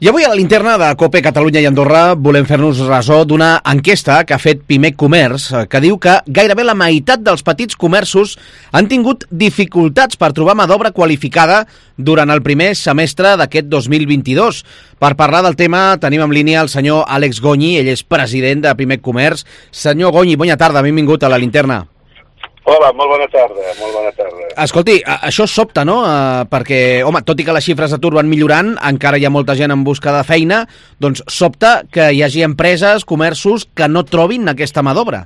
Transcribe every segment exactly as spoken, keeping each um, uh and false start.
I avui a la linterna de COPE Catalunya i Andorra volem fer-nos ressò d'una enquesta que ha fet Pimec Comerç, que diu que gairebé la meitat dels petits comerços han tingut dificultats per trobar mà d'obra qualificada durant el primer semestre d'aquest dos mil vint-i-dos. Per parlar del tema tenim en línia el senyor Àlex Gonyi, ell és president de Pimec Comerç. Senyor Gonyi, bona tarda, benvingut a la linterna. Hola, molt bona tarda, molt bona tarda. Escolti, això sobta, no? Uh, perquè, home, tot i que les xifres d'atur van millorant, encara hi ha molta gent en busca de feina, doncs sobta que hi hagi empreses, comerços, que no trobin aquesta mà d'obra.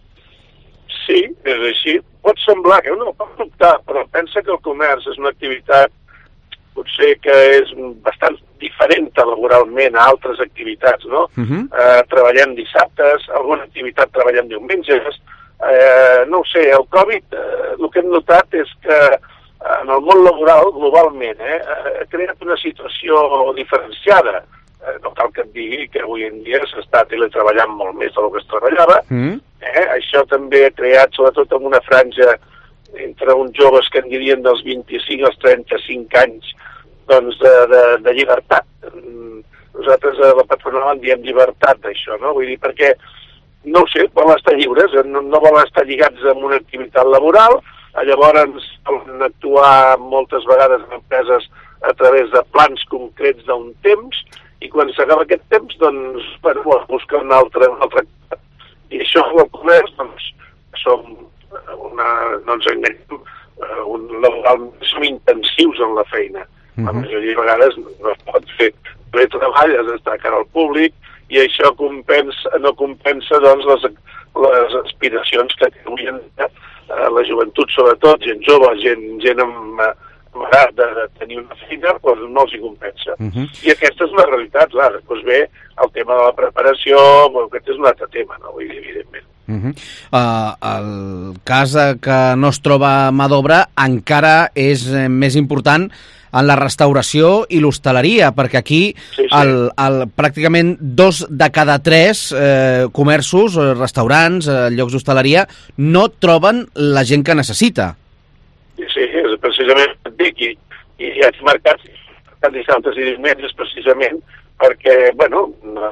Sí, és així. Pot semblar que no, pot dubtar, però pensa que el comerç és una activitat potser que és bastant diferent laboralment a altres activitats, no? Uh-huh. Uh, treballem dissabtes, alguna activitat treballem diumenges. Eh, no ho sé, el Covid, eh, el que hem notat és que en el món laboral, globalment, eh, ha creat una situació diferenciada. Eh, no cal que et digui que avui en dia s'està teletreballant molt més del que es treballava. Mm. Eh, això també ha creat, sobretot en una franja entre uns joves que en dirien dels vint-i-cinc als trenta-cinc anys, doncs de, de, de llibertat. Nosaltres a la patronal en diem llibertat d'això, no? Vull dir, perquè no ho sé, volen estar lliures, no, no volen estar lligats amb una activitat laboral, llavors volen actuar moltes vegades en empreses a través de plans concrets d'un temps, i quan s'acaba aquest temps, doncs, bueno, buscar un altre, un altre... I això, el comerç, doncs, som una, no ens enganyem, un laboral, som intensius en la feina. Uh-huh. La majoria de vegades no es pot fer bé treball, has d'estar cara al públic, i això compensa, no compensa doncs, les, les aspiracions que avui en dia eh, la joventut, sobretot, gent jove, gent, gent amb, amb edat de, de tenir una feina, doncs no els hi compensa. Uh-huh. I aquesta és una realitat, clar. Doncs bé, el tema de la preparació, bueno, aquest és un altre tema, no? Vull dir, evidentment. Uh-huh. Uh, el cas que no es troba mà d'obra encara és més important en la restauració i l'hostaleria, perquè aquí sí, sí. El, el, pràcticament dos de cada tres eh, comerços, restaurants, eh, llocs d'hostaleria, no troben la gent que necessita. Sí, és precisament, dic, i, i hi ha mercats dissabtes i diumenges precisament perquè, bueno,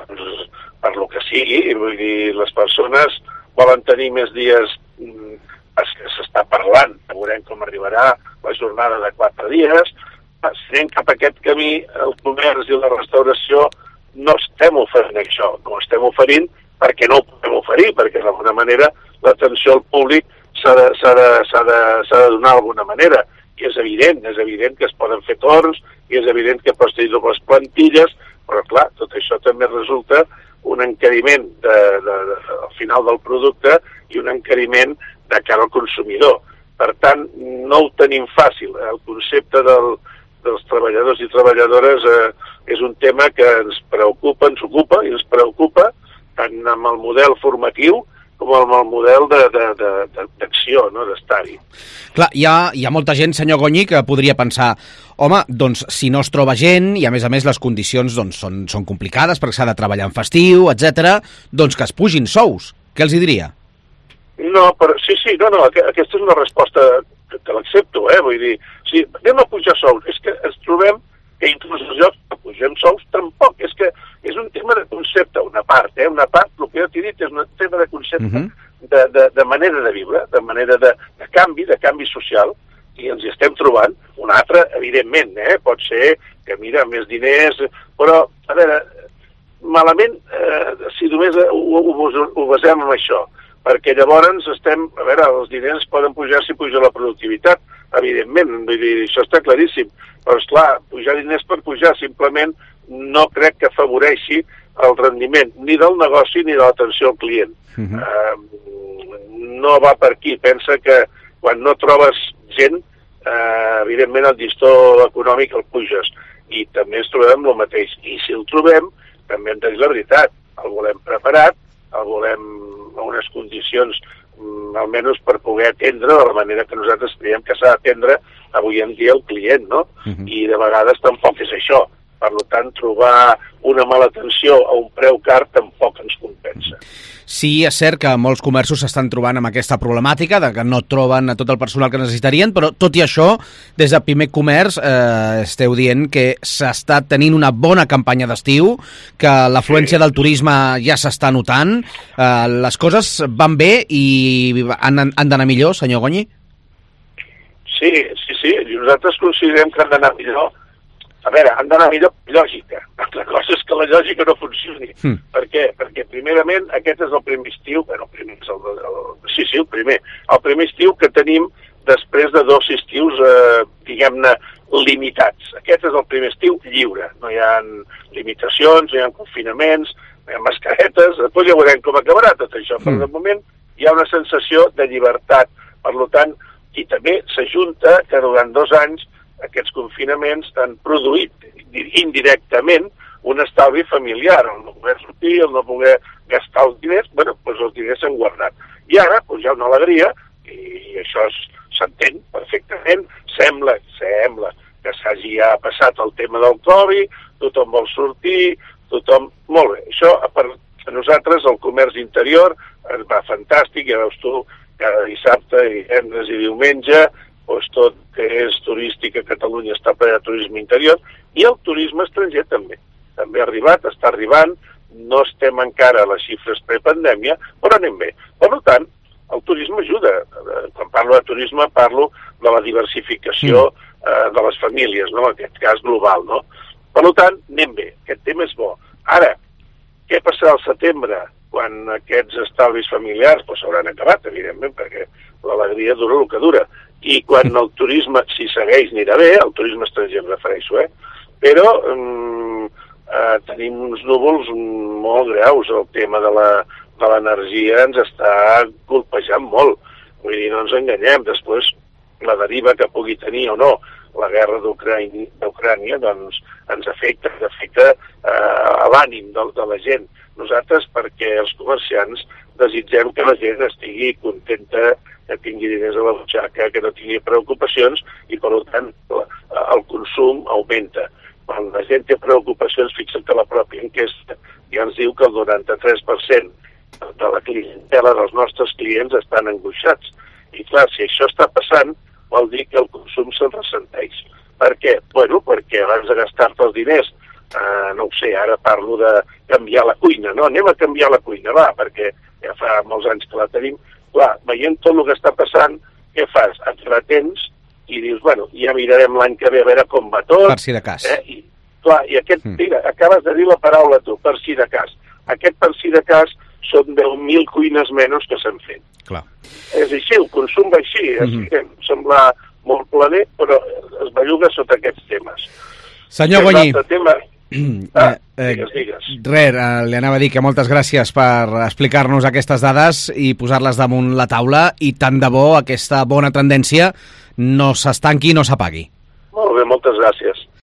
per lo que sigui, vull dir, les persones volen tenir més dies que s'està parlant, veurem com arribarà la jornada de quatre dies. Si anem cap a aquest camí, el comerç i la restauració no estem oferint això, no estem oferint perquè no ho podem oferir, perquè d'alguna manera l'atenció al públic s'ha de, s'ha de, s'ha de, s'ha de donar d'alguna manera, i és evident, és evident que es poden fer torns, i és evident que pots tenir dobles plantilles, però clar, tot això també resulta un encariment de, de, de, al final del producte i un encariment de cara al consumidor. Per tant, no ho tenim fàcil. El concepte del dels treballadors i treballadores eh, és un tema que ens preocupa, ens ocupa i ens preocupa tant amb el model formatiu com amb el model d'acció, no? D'estar-hi. Clar, hi ha, hi ha molta gent, senyor Gonyi, que podria pensar, home, doncs si no es troba gent i a més a més les condicions doncs, són, són complicades perquè s'ha de treballar en festiu, etcètera, doncs que es pugin sous. Què els hi diria? No, però sí, sí, no, no, aquesta és una resposta que, que l'accepto, eh? Vull dir, si anem a pujar sous, és que ens trobem que inclús els llocs que pugem sous tampoc, és que és un tema de concepte, una part, eh? Una part, el que jo t'he dit, és un tema de concepte, uh-huh. de, de, de manera de viure, de manera de, de canvi, de canvi social, i ens hi estem trobant. Un altre, evidentment, eh? Pot ser que, mira, més diners, però, a veure, malament, eh, si només ho, ho, ho basem en això, perquè llavors estem, a veure, els diners poden pujar si puja la productivitat, evidentment, vull dir, això està claríssim, però esclar, pujar diners per pujar simplement no crec que afavoreixi el rendiment ni del negoci ni de l'atenció al client. Uh-huh. Uh, no va per aquí, pensa que quan no trobes gent, uh, evidentment el llistó econòmic el puges, i també ens trobem el mateix, i si el trobem, també hem de dir la veritat, el volem preparat, el volem a unes condicions almenys per poder atendre de la manera que nosaltres creiem que s'ha d'atendre avui en dia el client, no? Uh-huh. I de vegades tampoc és això. Per tant, trobar una mala atenció a un preu car tampoc ens compensa. Sí, és cert que molts comerços s'estan trobant amb aquesta problemàtica de que no troben tot el personal que necessitarien, però tot i això, des de Pimec Comerç eh, esteu dient que s'està tenint una bona campanya d'estiu, que l'afluència sí. del turisme ja s'està notant, eh, les coses van bé i han, han d'anar millor, senyor Gonyi? Sí, sí, sí, i nosaltres considerem que han d'anar millor. A veure, han d'anar millor lògica. La cosa és que la lògica no funcioni. Mm. Per què? Perquè, primerament, aquest és el primer estiu, bueno, el primer és el, el, sí, sí, el primer, el primer estiu que tenim després de dos estius, eh, diguem-ne, limitats. Aquest és el primer estiu lliure. No hi ha limitacions, no hi ha confinaments, no hi ha mascaretes, després ja veurem com acabarà tot això, però mm. de moment hi ha una sensació de llibertat. Per tant, i també s'ajunta que durant dos anys aquests confinaments han produït indirectament un estalvi familiar, el no poder sortir, el no poder gastar els diners, bueno, doncs els diners s'han guardat. I ara doncs, hi ha una alegria, i això s'entén perfectament, sembla, sembla que s'hagi ja passat el tema del Covid, tothom vol sortir, tothom... Molt bé, això per a nosaltres el comerç interior ens va fantàstic, ja veus tu, cada dissabte, divendres i diumenge, doncs tot que és turístic a Catalunya està ple de turisme interior, i el turisme estranger també. També ha arribat, està arribant, no estem encara a les xifres prepandèmia, però anem bé. Per tant, el turisme ajuda. Quan parlo de turisme parlo de la diversificació eh, de les famílies, no? En aquest cas global, no? Per tant, anem bé, aquest tema és bo. Ara, què passarà al setembre, quan aquests estalvis familiars doncs, s'hauran acabat, evidentment, perquè l'alegria dura el que dura. I quan el turisme, si segueix, anirà bé, el turisme estranger em refereixo, eh? Però um, eh, tenim uns núvols molt greus, el tema de la, de l'energia ens està colpejant molt. Vull dir, no ens enganyem, després la deriva que pugui tenir o no la guerra d'Ucrània doncs, ens afecta, ens afecta eh, a l'ànim de, de la gent. Nosaltres, perquè els comerciants desitgem que la gent estigui contenta, que tingui diners a la butxaca, que no tingui preocupacions i, per tant, el consum augmenta. Quan la gent té preocupacions, fixa't que la pròpia enquesta ja ens diu que el noranta-tres per cent de la clientela dels nostres clients estan angoixats. I, clar, si això està passant, vol dir que el consum se'n ressenteix. Per què? Bueno, perquè abans de gastar-te els diners, eh, no ho sé, ara parlo de canviar la cuina, no? Anem a canviar la cuina, va, perquè ja fa molts anys que la tenim. Clar, veient tot el que està passant, què fas? Et retens i dius, bueno, ja mirarem l'any que ve a veure com va tot. Per si de cas. Eh? I, clar, i aquest, mm. mira, acabes de dir la paraula tu, per si de cas. Aquest per si de cas són deu mil cuines menys que s'han fet. Clar. És així, el consum va així, mm-hmm. així sembla molt planer, però es belluga sota aquests temes. Senyor Gonyi. Tema... Ah, eh, digues, digues. Res, eh, li anava a dir que moltes gràcies per explicar-nos aquestes dades i posar-les damunt la taula, i tant de bo aquesta bona tendència no s'estanqui i no s'apagui. Molt bé, moltes gràcies.